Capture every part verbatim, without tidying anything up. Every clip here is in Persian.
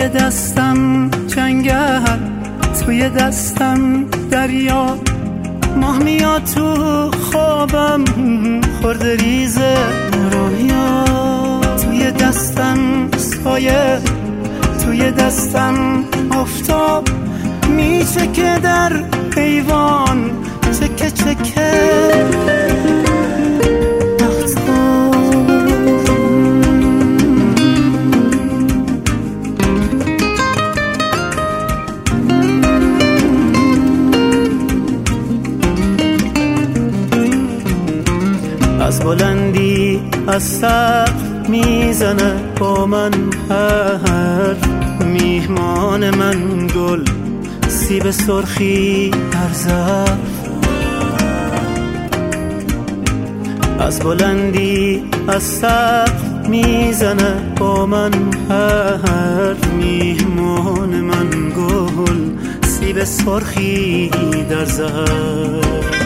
توی دستم جنگل، توی دستم دریا، ماه میاد تو خوابم خورده ریزه رویا. توی دستم سایه، توی دستم آفتاب میچکه در ایوان، چکه چکه از بلندی از سقف میزنه با من حرف، میهمان من گل سیب سرخی در ظرف. از بلندی از سقف میزنه با من حرف، میهمان من گل سیب سرخی در ظرف.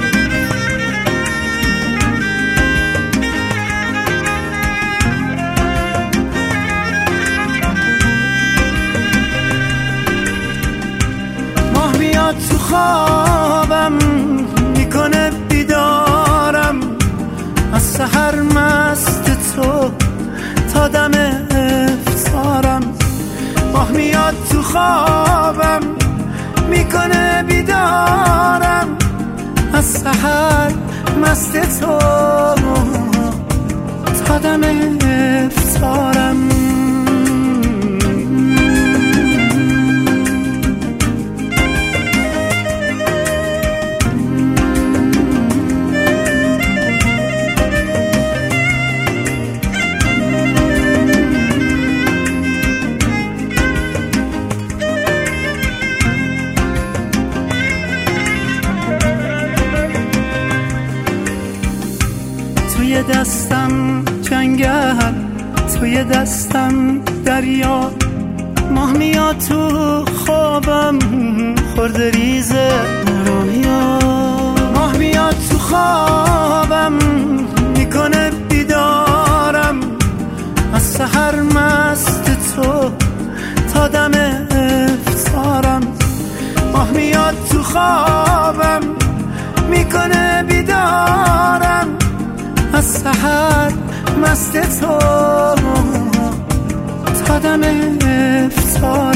تو خوابم میکنه بیدارم، از سحر مست تو تا دم افطارم. ماه میاد تو خوابم میکنه بیدارم، از سحر مست تو تا دم افطارم. توی دستم جنگل، توی دستم دریا، ماه میاد تو خوابم خورده ریزه رویا. ماه میاد تو خوابم میکنه بیدارم، از سحر مست تو تا دم افطارم. ماه میاد تو خوابم میکنه بیدارم، از سحر مست تو تا دم افطار.